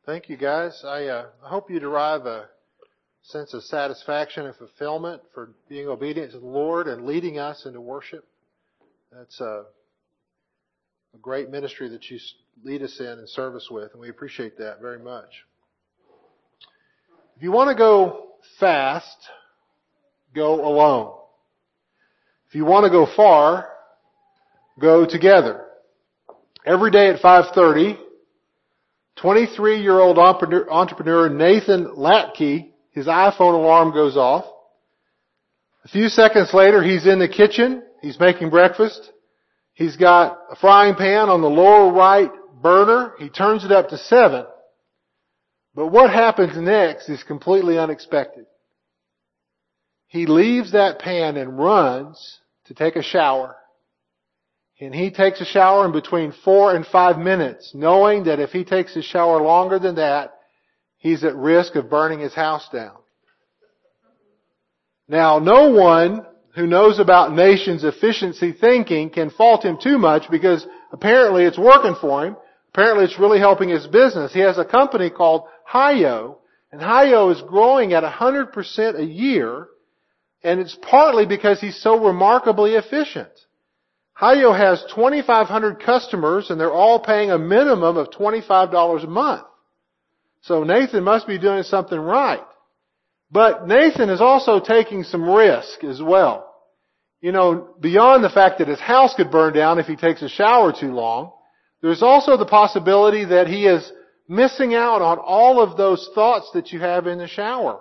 Thank you, guys. I hope you derive a sense of satisfaction and fulfillment for being obedient to the Lord and leading us into worship. That's a great ministry that you lead us in and serve us with, and we appreciate that very much. If you want to go fast, go alone. If you want to go far, go together. Every day at 5:30, 23-year-old entrepreneur Nathan Latke, his iPhone alarm goes off. A few seconds later, he's in the kitchen. He's making breakfast. He's got a frying pan on the lower right burner. He turns it up to 7. But what happens next is completely unexpected. He leaves that pan and runs to take a shower. And he takes a shower in between 4 and 5 minutes, knowing that if he takes a shower longer than that, he's at risk of burning his house down. Now, no one who knows about nations' efficiency thinking can fault him too much because apparently it's working for him. Apparently it's really helping his business. He has a company called Hayo, and Hayo is growing at 100% a year, and it's partly because he's so remarkably efficient. Hayo has 2,500 customers, and they're all paying a minimum of $25 a month. So Nathan must be doing something right. But Nathan is also taking some risk as well. You know, beyond the fact that his house could burn down if he takes a shower too long, there's also the possibility that he is missing out on all of those thoughts that you have in the shower.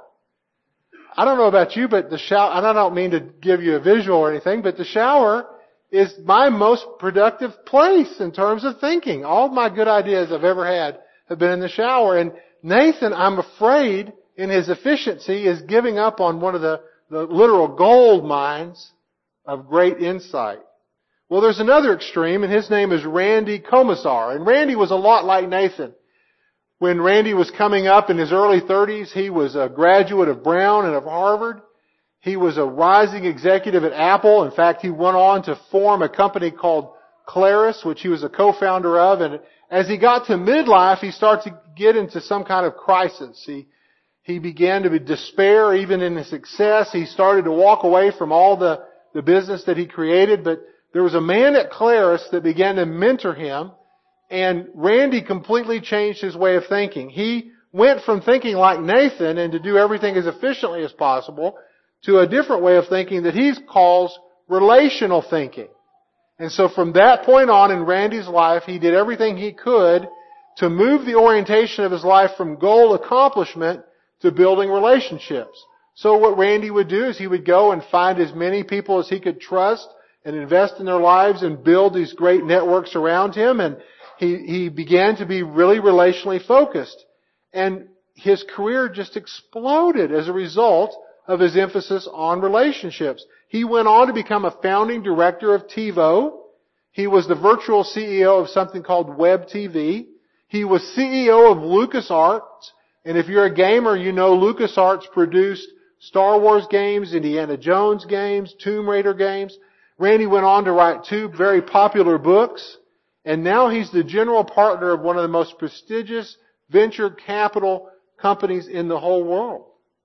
I don't know about you, but the shower, and I don't mean to give you a visual or anything, but the shower is my most productive place in terms of thinking. All of my good ideas I've ever had have been in the shower. And Nathan, I'm afraid, in his efficiency, is giving up on one of the literal gold mines of great insight. Well, there's another extreme, and his name is Randy Komisar. And Randy was a lot like Nathan. When Randy was coming up in his early 30s, he was a graduate of Brown and of Harvard. He was a rising executive at Apple. In fact, he went on to form a company called Claris, which he was a co-founder of. And as he got to midlife, he started to get into some kind of crisis. He began to despair even in his success. He started to walk away from all the business that he created. But there was a man at Claris that began to mentor him. And Randy completely changed his way of thinking. He went from thinking like Nathan and to do everything as efficiently as possible to a different way of thinking that he calls relational thinking. And so from that point on in Randy's life, he did everything he could to move the orientation of his life from goal accomplishment to building relationships. So what Randy would do is he would go and find as many people as he could trust and invest in their lives and build these great networks around him. And he began to be really relationally focused. And his career just exploded as a result of his emphasis on relationships. He went on to become a founding director of TiVo. He was the virtual CEO of something called Web TV. He was CEO of LucasArts. And if you're a gamer, you know LucasArts produced Star Wars games, Indiana Jones games, Tomb Raider games. Randy went on to write 2 very popular books. And now he's the general partner of one of the most prestigious venture capital companies in the whole world.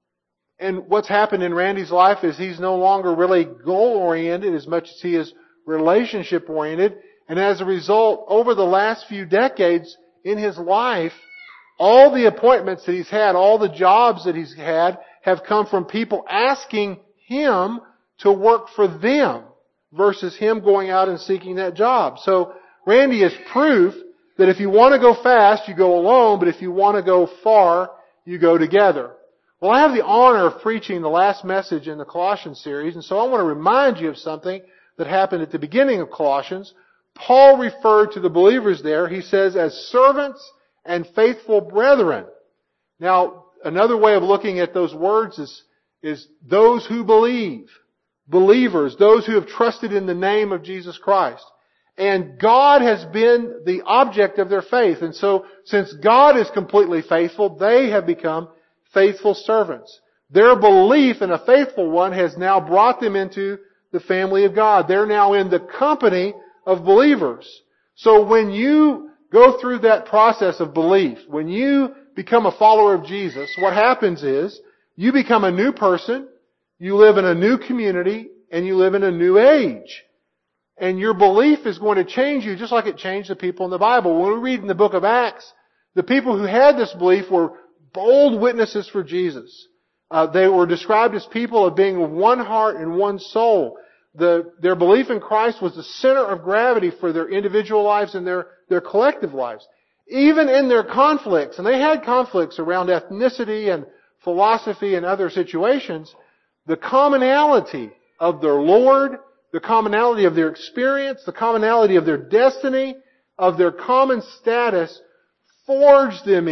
And what's happened in Randy's life is he's no longer really goal-oriented as much as he is relationship-oriented. And as a result, over the last few decades in his life, all the appointments that he's had, all the jobs that he's had, have come from people asking him to work for them versus him going out and seeking that job. So Randy is proof that if you want to go fast, you go alone, but if you want to go far, you go together. Well, I have the honor of preaching the last message in the Colossians series, and so I want to remind you of something that happened at the beginning of Colossians. Paul referred to the believers there, he says, as servants and faithful brethren. Now, another way of looking at those words is those who believe, believers, those who have trusted in the name of Jesus Christ. And God has been the object of their faith. And so, since God is completely faithful, they have become faithful servants. Their belief in a faithful one has now brought them into the family of God. They're now in the company of believers. So when you go through that process of belief, when you become a follower of Jesus, what happens is you become a new person, you live in a new community, and you live in a new age. And your belief is going to change you just like it changed the people in the Bible. When we read in the book of Acts, the people who had this belief were bold witnesses for Jesus. They were described as people of being of one heart and one soul. Their belief in Christ was the center of gravity for their individual lives and their collective lives. Even in their conflicts, and they had conflicts around ethnicity and philosophy and other situations, the commonality of their Lord, the commonality of their experience, the commonality of their destiny, of their common status, forged them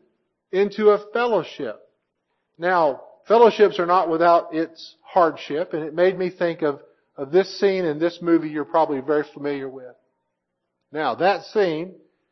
into a fellowship. Now, fellowships are not without its hardship, and it made me think of this scene in this movie you're probably very familiar with. Now, that scene,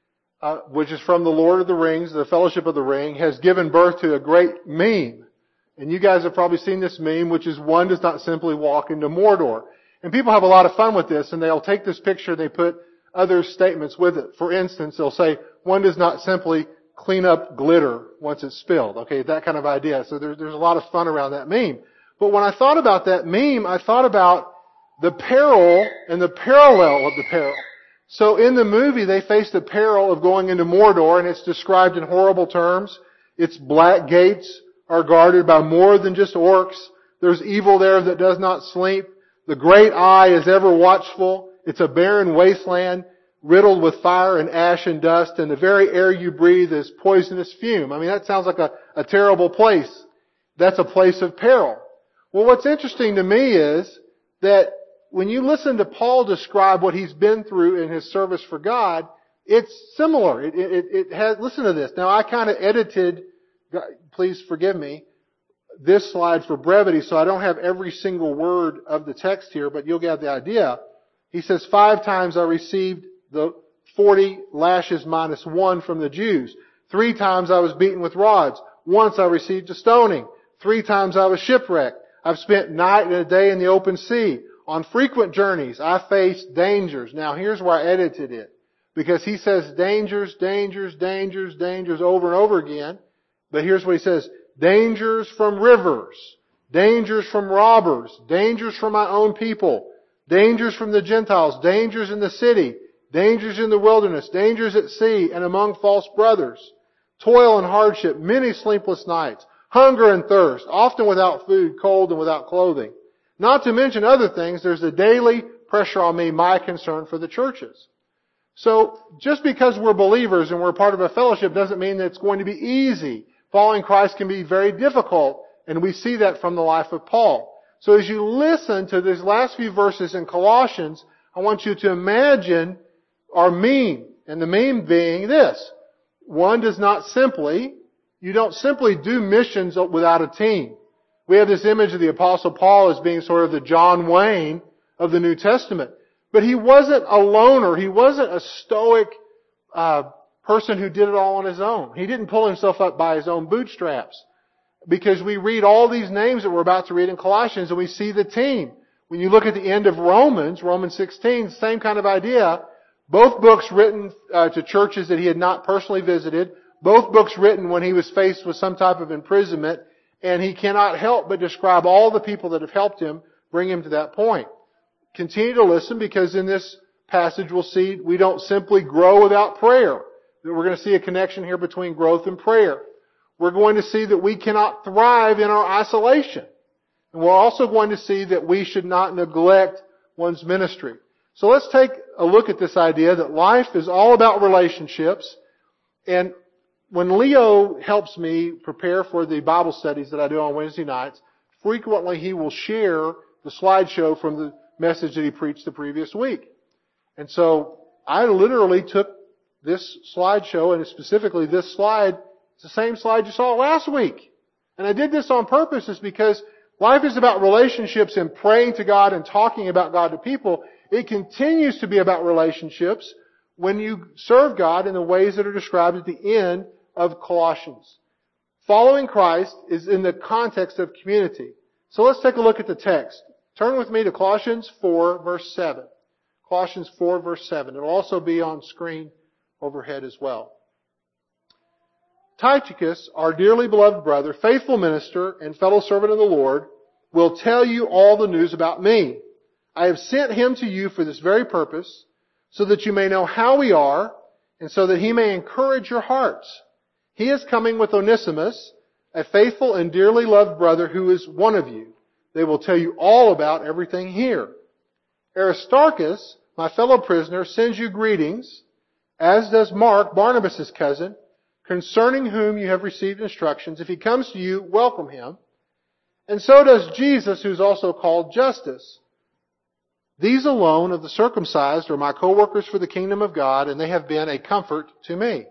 which is from the Lord of the Rings, the Fellowship of the Ring, has given birth to a great meme. And you guys have probably seen this meme, which is one does not simply walk into Mordor. And people have a lot of fun with this, and they'll take this picture and they put other statements with it. For instance, they'll say, one does not simply clean up glitter once it's spilled. Okay, that kind of idea. So there's a lot of fun around that meme. But when I thought about that meme, I thought about the peril and the parallel of the peril. So in the movie, they face the peril of going into Mordor, and it's described in horrible terms. Its black gates are guarded by more than just orcs. There's evil there that does not sleep. The great eye is ever watchful. It's a barren wasteland, riddled with fire and ash and dust, and the very air you breathe is poisonous fume. I mean, that sounds like a terrible place. That's a place of peril. Well, what's interesting to me is that when you listen to Paul describe what he's been through in his service for God, it's similar. It has, listen to this. Now, I kind of edited, please forgive me, this slide for brevity, so I don't have every single word of the text here, but you'll get the idea. He says, 5 times I received the 40 lashes minus 1 from the Jews. 3 times I was beaten with rods. Once I received a stoning. 3 times I was shipwrecked. I've spent night and a day in the open sea. On frequent journeys, I faced dangers. Now, here's where I edited it. Because he says dangers, dangers, dangers, dangers over and over again. But here's what he says. Dangers from rivers. Dangers from robbers. Dangers from my own people. Dangers from the Gentiles. Dangers in the city. Dangers in the wilderness. Dangers at sea and among false brothers. Toil and hardship. Many sleepless nights. Hunger and thirst. Often without food, cold and without clothing. Not to mention other things, there's a daily pressure on me, my concern for the churches. So, just because we're believers and we're part of a fellowship doesn't mean that it's going to be easy. Following Christ can be very difficult, and we see that from the life of Paul. So as you listen to these last few verses in Colossians, I want you to imagine our meme, and the meme being this. One does not simply, you don't simply do missions without a team. We have this image of the Apostle Paul as being sort of the John Wayne of the New Testament. But he wasn't a loner. He wasn't a stoic person who did it all on his own. He didn't pull himself up by his own bootstraps. Because we read all these names that we're about to read in Colossians and we see the team. When you look at the end of Romans 16, same kind of idea. Both books written to churches that he had not personally visited. Both books written when he was faced with some type of imprisonment. And he cannot help but describe all the people that have helped him bring him to that point. Continue to listen because in this passage we'll see we don't simply grow without prayer. We're going to see a connection here between growth and prayer. We're going to see that we cannot thrive in our isolation. And we're also going to see that we should not neglect one's ministry. So let's take a look at this idea that life is all about relationships. And when Leo helps me prepare for the Bible studies that I do on Wednesday nights, frequently he will share the slideshow from the message that he preached the previous week. And so I literally took this slideshow, and specifically this slide, it's the same slide you saw last week. And I did this on purpose is because life is about relationships and praying to God and talking about God to people. It continues to be about relationships when you serve God in the ways that are described at the end of Colossians. Following Christ is in the context of community. So let's take a look at the text. Turn with me to Colossians 4, verse 7. Colossians 4, verse 7. It'll also be on screen overhead as well. Tychicus, our dearly beloved brother, faithful minister, and fellow servant of the Lord, will tell you all the news about me. I have sent him to you for this very purpose, so that you may know how we are, and so that he may encourage your hearts. He is coming with Onesimus, a faithful and dearly loved brother who is one of you. They will tell you all about everything here. Aristarchus, my fellow prisoner, sends you greetings, as does Mark, Barnabas' cousin, concerning whom you have received instructions. If he comes to you, welcome him. And so does Jesus, who is also called Justus. These alone of the circumcised are my co-workers for the kingdom of God, and they have been a comfort to me.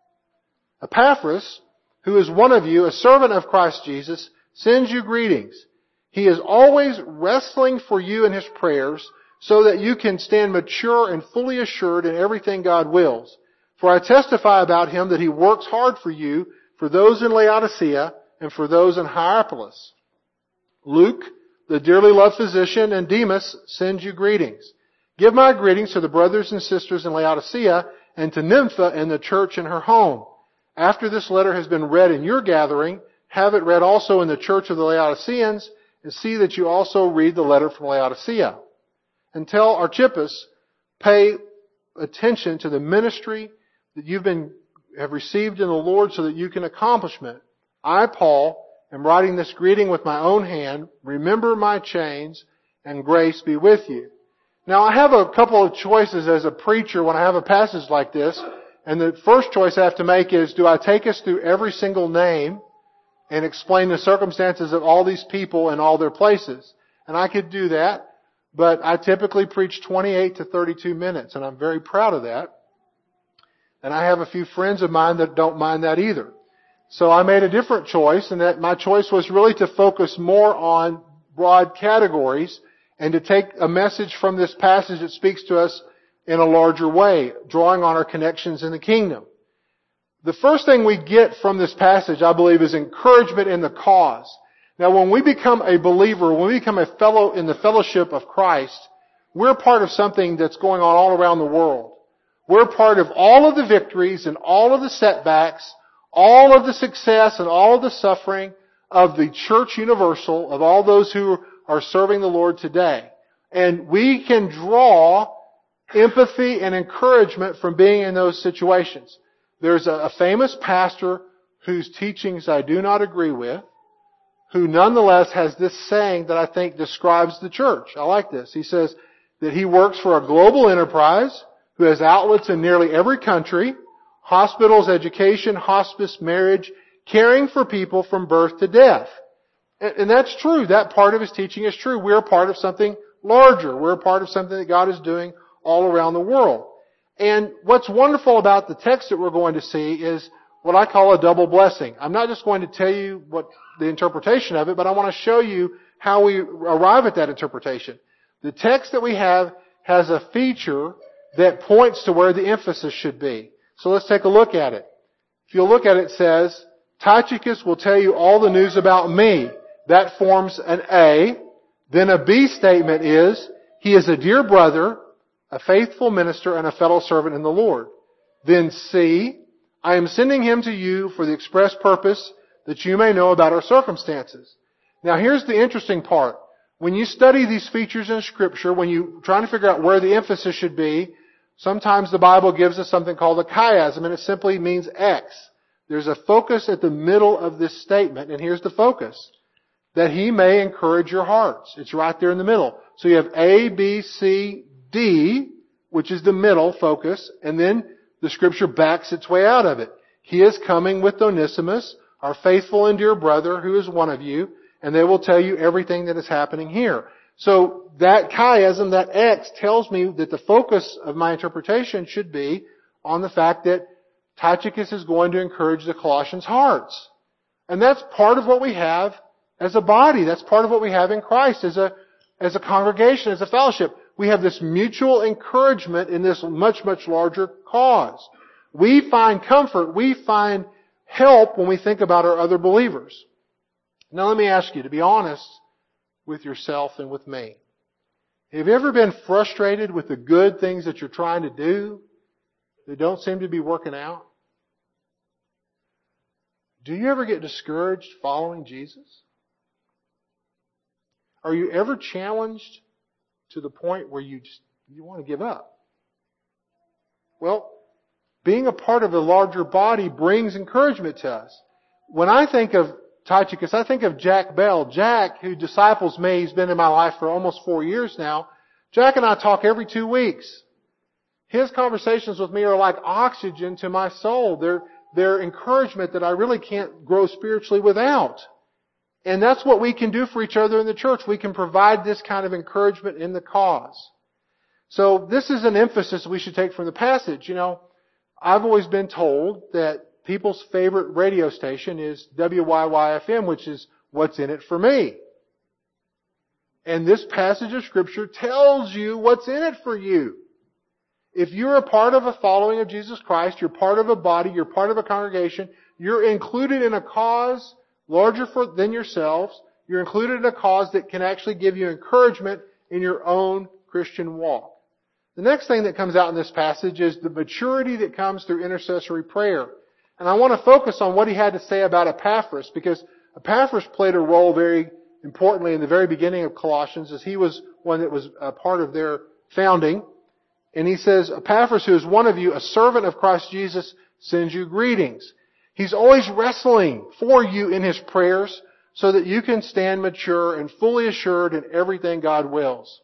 Epaphras, who is one of you, a servant of Christ Jesus, sends you greetings. He is always wrestling for you in his prayers, so that you can stand mature and fully assured in everything God wills. For I testify about him that he works hard for you, for those in Laodicea, and for those in Hierapolis. Luke, the dearly loved physician, and Demas send you greetings. Give my greetings to the brothers and sisters in Laodicea, and to Nympha and the church in her home. After this letter has been read in your gathering, have it read also in the church of the Laodiceans, and see that you also read the letter from Laodicea. And tell Archippus, pay attention to the ministry that have received in the Lord, so that you can accomplish it. I, Paul, am writing this greeting with my own hand. Remember my chains, and grace be with you. Now, I have a couple of choices as a preacher when I have a passage like this. And the first choice I have to make is, do I take us through every single name and explain the circumstances of all these people and all their places? And I could do that, but I typically preach 28 to 32 minutes, and I'm very proud of that. And I have a few friends of mine that don't mind that either. So I made a different choice, and that my choice was really to focus more on broad categories and to take a message from this passage that speaks to us in a larger way, drawing on our connections in the kingdom. The first thing we get from this passage, I believe, is encouragement in the cause. Now, when we become a believer, when we become a fellow in the fellowship of Christ, we're part of something that's going on all around the world. We're part of all of the victories and all of the setbacks, all of the success and all of the suffering of the church universal, of all those who are serving the Lord today. And we can draw empathy and encouragement from being in those situations. There's a famous pastor whose teachings I do not agree with, who nonetheless has this saying that I think describes the church. I like this. He says that he works for a global enterprise who has outlets in nearly every country, hospitals, education, hospice, marriage, caring for people from birth to death. And that's true. That part of his teaching is true. We're a part of something larger. We're a part of something that God is doing all around the world. And what's wonderful about the text that we're going to see is what I call a double blessing. I'm not just going to tell you what the interpretation of it, but I want to show you how we arrive at that interpretation. The text that we have has a feature that points to where the emphasis should be. So let's take a look at it. If you look at it, it says, Tychicus will tell you all the news about me. That forms an A. Then a B statement is, he is a dear brother, a faithful minister, and a fellow servant in the Lord. Then C, I am sending him to you for the express purpose that you may know about our circumstances. Now here's the interesting part. When you study these features in Scripture, when you're trying to figure out where the emphasis should be, sometimes the Bible gives us something called a chiasm, and it simply means X. There's a focus at the middle of this statement, and here's the focus. That he may encourage your hearts. It's right there in the middle. So you have A, B, C, D, which is the middle focus, and then the Scripture backs its way out of it. He is coming with Onesimus, our faithful and dear brother, who is one of you, and they will tell you everything that is happening here. So that chiasm, that X, tells me that the focus of my interpretation should be on the fact that Tychicus is going to encourage the Colossians' hearts. And that's part of what we have as a body. That's part of what we have in Christ as a congregation, as a fellowship. We have this mutual encouragement in this much, much larger cause. We find comfort, we find help when we think about our other believers. Now let me ask you, to be honest with yourself and with me, have you ever been frustrated with the good things that you're trying to do that don't seem to be working out? Do you ever get discouraged following Jesus? Are you ever challenged to the point where you want to give up? Well, being a part of a larger body brings encouragement to us. When I think of Tychicus, I think of Jack Bell. Jack, who disciples me, he's been in my life for almost 4 years now. Jack and I talk every 2 weeks. His conversations with me are like oxygen to my soul. They're encouragement that I really can't grow spiritually without. And that's what we can do for each other in the church. We can provide this kind of encouragement in the cause. So this is an emphasis we should take from the passage. I've always been told that people's favorite radio station is WYYFM, which is what's in it for me. And this passage of Scripture tells you what's in it for you. If you're a part of a following of Jesus Christ, you're part of a body, you're part of a congregation, you're included in a cause larger than yourselves, you're included in a cause that can actually give you encouragement in your own Christian walk. The next thing that comes out in this passage is the maturity that comes through intercessory prayer. And I want to focus on what he had to say about Epaphras, because Epaphras played a role very importantly in the very beginning of Colossians, as he was one that was a part of their founding. And he says, Epaphras, who is one of you, a servant of Christ Jesus, sends you greetings. He's always wrestling for you in his prayers so that you can stand mature and fully assured in everything God wills.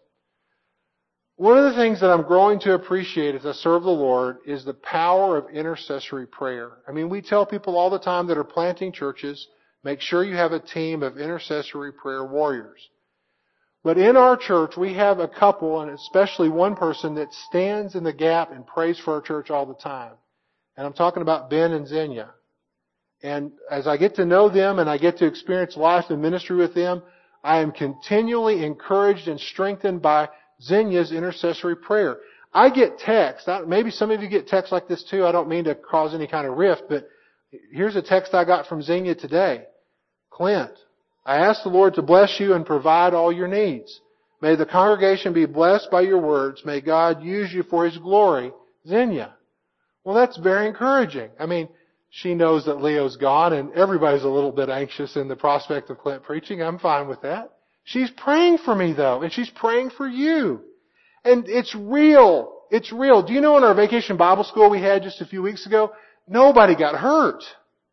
One of the things that I'm growing to appreciate as I serve the Lord is the power of intercessory prayer. We tell people all the time that are planting churches, make sure you have a team of intercessory prayer warriors. But in our church, we have a couple, and especially one person, that stands in the gap and prays for our church all the time. And I'm talking about Ben and Xenia. And as I get to know them and I get to experience life and ministry with them, I am continually encouraged and strengthened by Xenia's intercessory prayer. I get texts. Maybe some of you get texts like this too. I don't mean to cause any kind of rift, but here's a text I got from Xenia today. Clint, I ask the Lord to bless you and provide all your needs. May the congregation be blessed by your words. May God use you for His glory. Xenia. Well, that's very encouraging. She knows that Leo's gone and everybody's a little bit anxious in the prospect of Clint preaching. I'm fine with that. She's praying for me though, and she's praying for you. And it's real. It's real. Do you know in our vacation Bible school we had just a few weeks ago, nobody got hurt.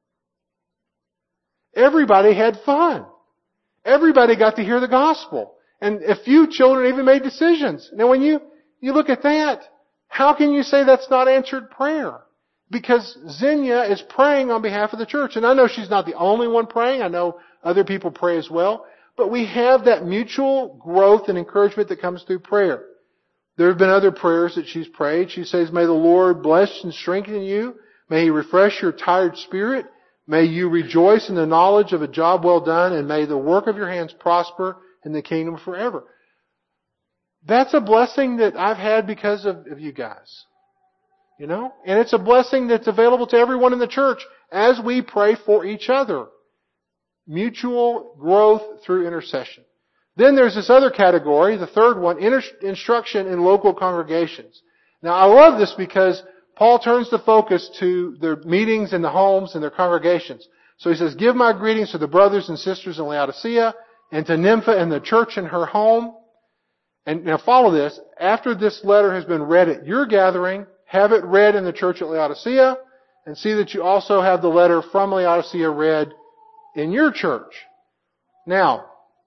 Everybody had fun. Everybody got to hear the gospel. And a few children even made decisions. Now when you look at that, how can you say that's not answered prayer? Because Xenia is praying on behalf of the church. And I know she's not the only one praying. I know other people pray as well. But we have that mutual growth and encouragement that comes through prayer. There have been other prayers that she's prayed. She says, may the Lord bless and strengthen you. May He refresh your tired spirit. May you rejoice in the knowledge of a job well done. And may the work of your hands prosper in the kingdom forever. That's a blessing that I've had because of you guys. And it's a blessing that's available to everyone in the church as we pray for each other. Mutual growth through intercession. Then there's this other category, the third one, instruction in local congregations. Now I love this because Paul turns the focus to their meetings in the homes and their congregations. So he says, give my greetings to the brothers and sisters in Laodicea and to Nympha and the church in her home. And now follow this. After this letter has been read at your gathering, have it read in the church at Laodicea, and see that you also have the letter from Laodicea read in your church. Now,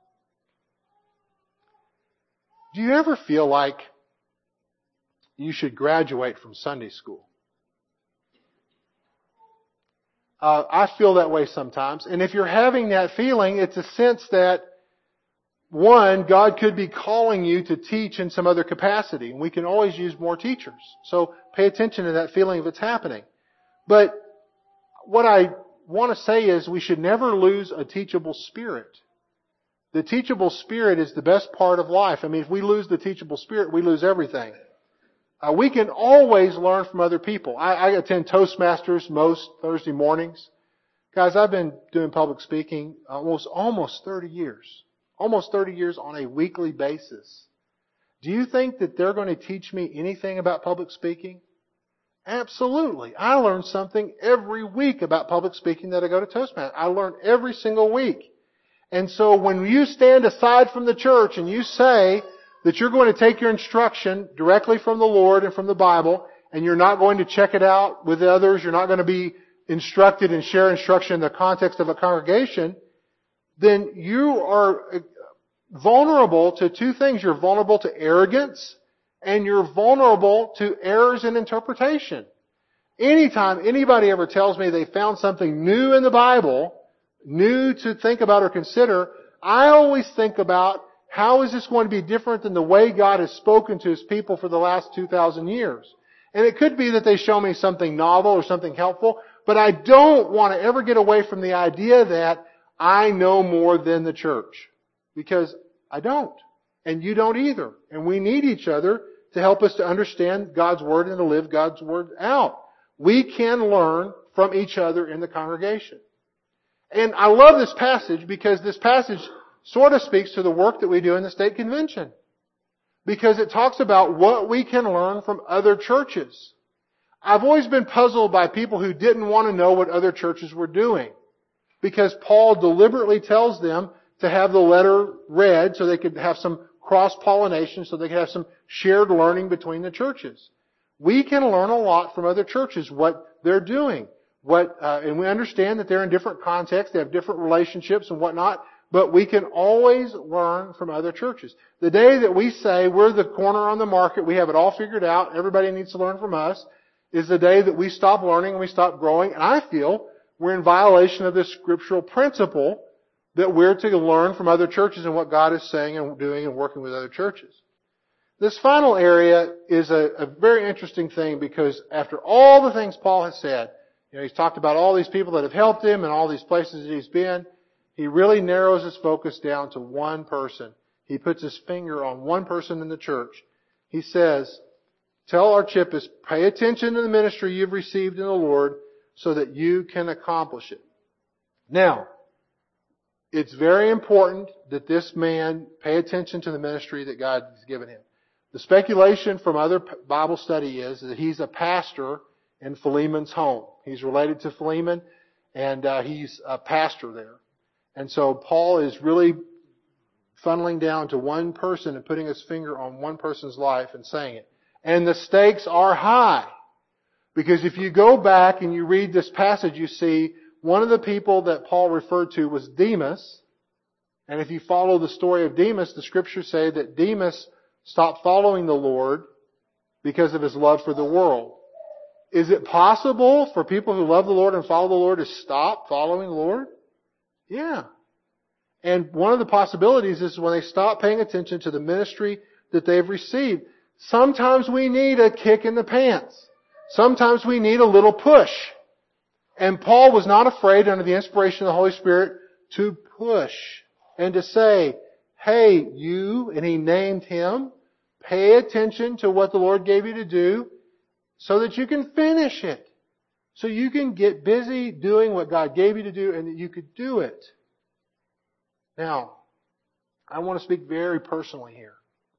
do you ever feel like you should graduate from Sunday school? I feel that way sometimes. And if you're having that feeling, it's a sense that, one, God could be calling you to teach in some other capacity. And we can always use more teachers. So pay attention to that feeling if it's happening. But what I want to say is we should never lose a teachable spirit. The teachable spirit is the best part of life. If we lose the teachable spirit, we lose everything. We can always learn from other people. I attend Toastmasters most Thursday mornings. Guys, I've been doing public speaking almost 30 years. Almost 30 years on a weekly basis. Do you think that they're going to teach me anything about public speaking? Absolutely. I learn something every week about public speaking that I go to Toastmasters. I learn every single week. And so when you stand aside from the church and you say that you're going to take your instruction directly from the Lord and from the Bible, and you're not going to check it out with others, you're not going to be instructed and share instruction in the context of a congregation, then you are vulnerable to two things. You're vulnerable to arrogance, and you're vulnerable to errors in interpretation. Anytime anybody ever tells me they found something new in the Bible, new to think about or consider, I always think about how is this going to be different than the way God has spoken to His people for the last 2,000 years. And it could be that they show me something novel or something helpful, but I don't want to ever get away from the idea that I know more than the church. Because I don't. And you don't either. And we need each other to help us to understand God's Word and to live God's Word out. We can learn from each other in the congregation. And I love this passage because this passage sort of speaks to the work that we do in the state convention. Because it talks about what we can learn from other churches. I've always been puzzled by people who didn't want to know what other churches were doing. Because Paul deliberately tells them to have the letter read so they could have some cross-pollination, so they could have some shared learning between the churches. We can learn a lot from other churches, what they're doing. And we understand that they're in different contexts, they have different relationships and whatnot, but we can always learn from other churches. The day that we say we're the corner on the market, we have it all figured out, everybody needs to learn from us, is the day that we stop learning and we stop growing. And I feel we're in violation of this scriptural principle that we're to learn from other churches and what God is saying and doing and working with other churches. This final area is a very interesting thing because after all the things Paul has said, he's talked about all these people that have helped him and all these places that he's been, he really narrows his focus down to one person. He puts his finger on one person in the church. He says, tell Archippus, pay attention to the ministry you've received in the Lord so that you can accomplish it. Now, it's very important that this man pay attention to the ministry that God has given him. The speculation from other Bible study is that he's a pastor in Philemon's home. He's related to Philemon, and he's a pastor there. And so Paul is really funneling down to one person and putting his finger on one person's life and saying it. And the stakes are high. Because if you go back and you read this passage, you see one of the people that Paul referred to was Demas. And if you follow the story of Demas, the scriptures say that Demas stopped following the Lord because of his love for the world. Is it possible for people who love the Lord and follow the Lord to stop following the Lord? Yeah. And one of the possibilities is when they stop paying attention to the ministry that they've received. Sometimes we need a kick in the pants. Sometimes we need a little push. And Paul was not afraid, under the inspiration of the Holy Spirit, to push and to say, hey, you, and he named him, pay attention to what the Lord gave you to do so that you can finish it. So you can get busy doing what God gave you to do and that you could do it. Now, I want to speak very personally here.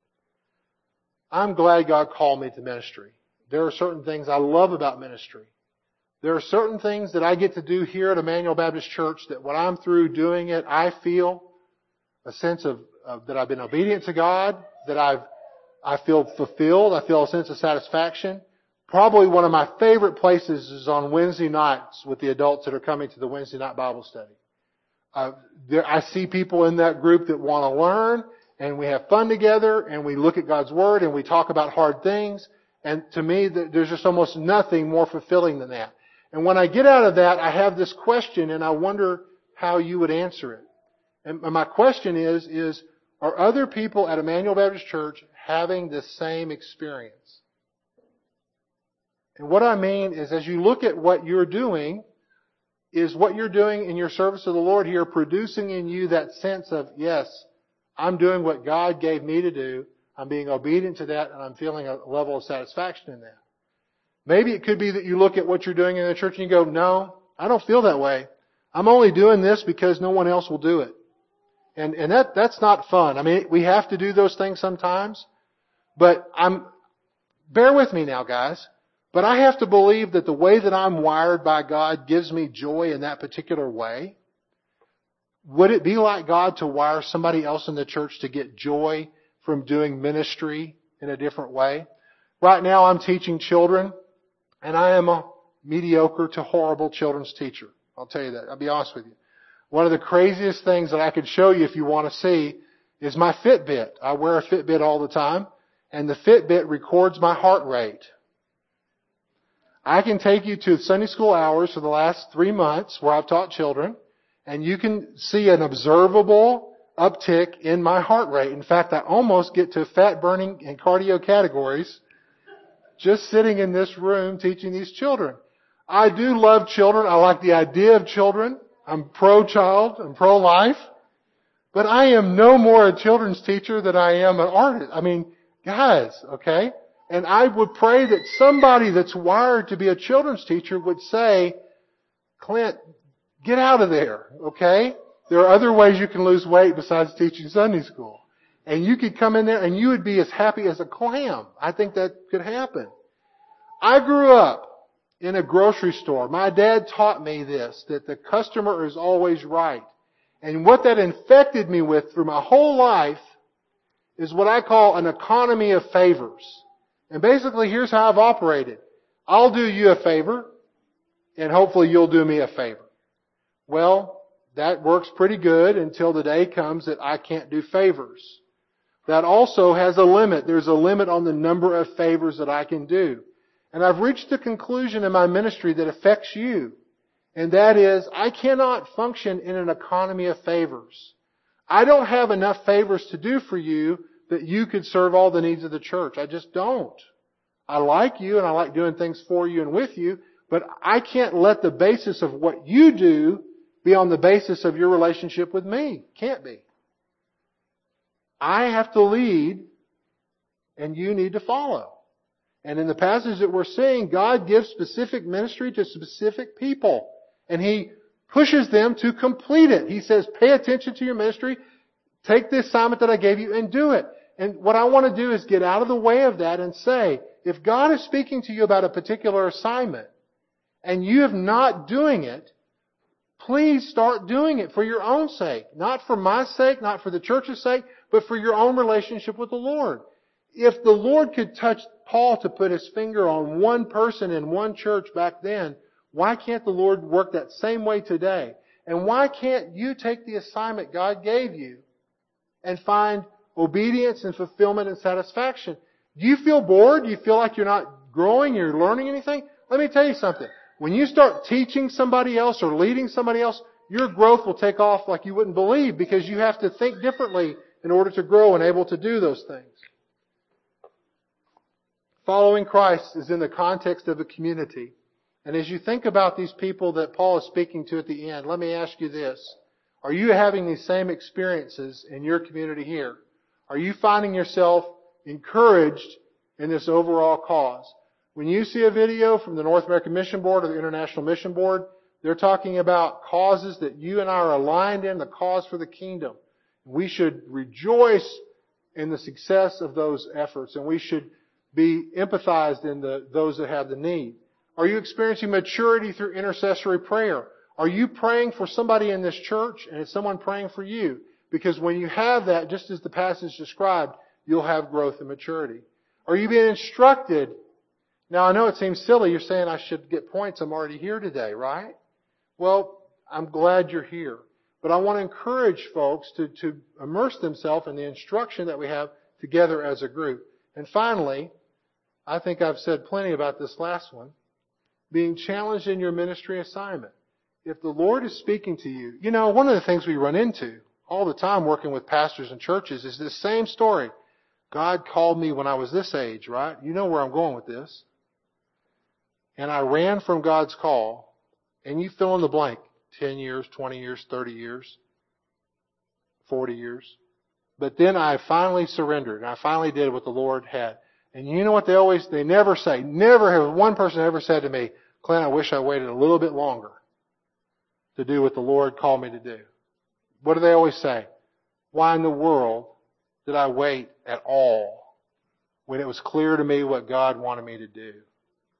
I'm glad God called me to ministry. There are certain things I love about ministry. There are certain things that I get to do here at Emmanuel Baptist Church that when I'm through doing it, I feel a sense of that I've been obedient to God, that I feel fulfilled, I feel a sense of satisfaction. Probably one of my favorite places is on Wednesday nights with the adults that are coming to the Wednesday night Bible study. I see people in that group that want to learn, and we have fun together, and we look at God's Word, and we talk about hard things. And to me, there's just almost nothing more fulfilling than that. And when I get out of that, I have this question, and I wonder how you would answer it. And my question is, are other people at Emmanuel Baptist Church having the same experience? And what I mean is, as you look at what you're doing, is what you're doing in your service to the Lord here producing in you that sense of, yes, I'm doing what God gave me to do, I'm being obedient to that, and I'm feeling a level of satisfaction in that. Maybe it could be that you look at what you're doing in the church and you go, no, I don't feel that way. I'm only doing this because no one else will do it. And that's not fun. I mean, we have to do those things sometimes. But bear with me now, guys. But I have to believe that the way that I'm wired by God gives me joy in that particular way. Would it be like God to wire somebody else in the church to get joy from doing ministry in a different way? Right now I'm teaching children, and I am a mediocre to horrible children's teacher. I'll tell you that. I'll be honest with you. One of the craziest things that I could show you if you want to see is my Fitbit. I wear a Fitbit all the time, and the Fitbit records my heart rate. I can take you to Sunday school hours for the last 3 months where I've taught children, and you can see an observable uptick in my heart rate. In fact, I almost get to fat burning and cardio categories just sitting in this room teaching these children. I do love children. I like the idea of children. I'm pro-child. I'm pro-life. But I am no more a children's teacher than I am an artist. I mean, guys, okay? And I would pray that somebody that's wired to be a children's teacher would say, Clint, get out of there, okay? There are other ways you can lose weight besides teaching Sunday school. And you could come in there and you would be as happy as a clam. I think that could happen. I grew up in a grocery store. My dad taught me this, that the customer is always right. And what that infected me with through my whole life is what I call an economy of favors. And basically, here's how I've operated. I'll do you a favor, and hopefully you'll do me a favor. Well, that works pretty good until the day comes that I can't do favors. That also has a limit. There's a limit on the number of favors that I can do. And I've reached a conclusion in my ministry that affects you. And that is, I cannot function in an economy of favors. I don't have enough favors to do for you that you could serve all the needs of the church. I just don't. I like you and I like doing things for you and with you, but I can't let the basis of what you do be on the basis of your relationship with me. Can't be. I have to lead and you need to follow. And in the passage that we're seeing, God gives specific ministry to specific people. And He pushes them to complete it. He says, pay attention to your ministry. Take the assignment that I gave you and do it. And what I want to do is get out of the way of that and say, if God is speaking to you about a particular assignment and you have not doing it, please start doing it for your own sake. Not for my sake, not for the church's sake, but for your own relationship with the Lord. If the Lord could touch Paul to put His finger on one person in one church back then, why can't the Lord work that same way today? And why can't you take the assignment God gave you and find obedience and fulfillment and satisfaction? Do you feel bored? Do you feel like you're not growing, you're learning anything? Let me tell you something. When you start teaching somebody else or leading somebody else, your growth will take off like you wouldn't believe because you have to think differently in order to grow and able to do those things. Following Christ is in the context of a community. And as you think about these people that Paul is speaking to at the end, let me ask you this. Are you having these same experiences in your community here? Are you finding yourself encouraged in this overall cause? When you see a video from the North American Mission Board or the International Mission Board, they're talking about causes that you and I are aligned in, the cause for the kingdom. We should rejoice in the success of those efforts, and we should be empathized in those that have the need. Are you experiencing maturity through intercessory prayer? Are you praying for somebody in this church and is someone praying for you? Because when you have that, just as the passage described, you'll have growth and maturity. Are you being instructed? Now I know it seems silly. You're saying I should get points. I'm already here today, right? Well, I'm glad you're here. But I want to encourage folks to immerse themselves in the instruction that we have together as a group. And finally, I think I've said plenty about this last one. Being challenged in your ministry assignment. If the Lord is speaking to you, you know, one of the things we run into all the time working with pastors and churches is this same story. God called me when I was this age, right? You know where I'm going with this. And I ran from God's call, and you fill in the blank. 10 years, 20 years, 30 years, 40 years. But then I finally surrendered, and I finally did what the Lord had. And you know what they never say, never have one person ever said to me, Clint, I wish I waited a little bit longer to do what the Lord called me to do. What do they always say? Why in the world did I wait at all when it was clear to me what God wanted me to do?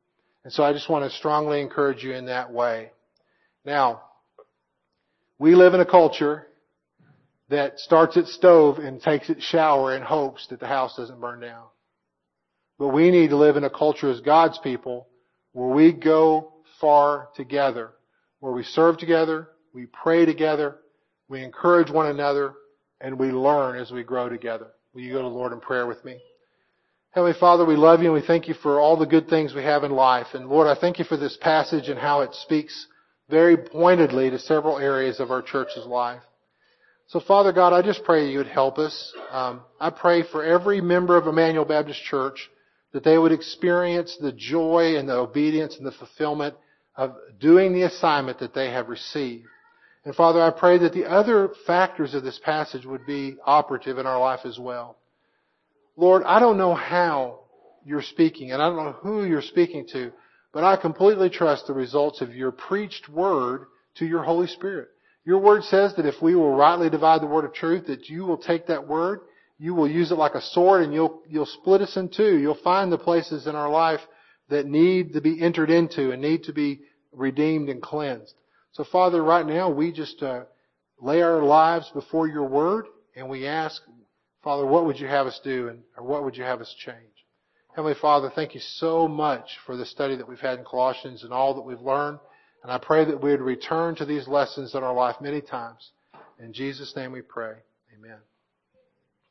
And so I just want to strongly encourage you in that way. Now, we live in a culture that starts its stove and takes its shower in hopes that the house doesn't burn down. But we need to live in a culture as God's people where we go far together, where we serve together, we pray together, we encourage one another, and we learn as we grow together. Will you go to the Lord in prayer with me? Heavenly Father, we love you and we thank you for all the good things we have in life. And Lord, I thank you for this passage and how it speaks very pointedly to several areas of our church's life. So Father God, I just pray you would help us. I pray for every member of Emmanuel Baptist Church that they would experience the joy and the obedience and the fulfillment of doing the assignment that they have received. And Father, I pray that the other factors of this passage would be operative in our life as well. Lord, I don't know how you're speaking, and I don't know who you're speaking to, but I completely trust the results of your preached word to your Holy Spirit. Your word says that if we will rightly divide the word of truth, that you will take that word, you will use it like a sword, and you'll split us in two. You'll find the places in our life that need to be entered into and need to be redeemed and cleansed. So Father, right now we just lay our lives before your word, and we ask, Father, what would you have us do, or what would you have us change? Heavenly Father, thank you so much for the study that we've had in Colossians and all that we've learned. And I pray that we would return to these lessons in our life many times. In Jesus' name we pray. Amen.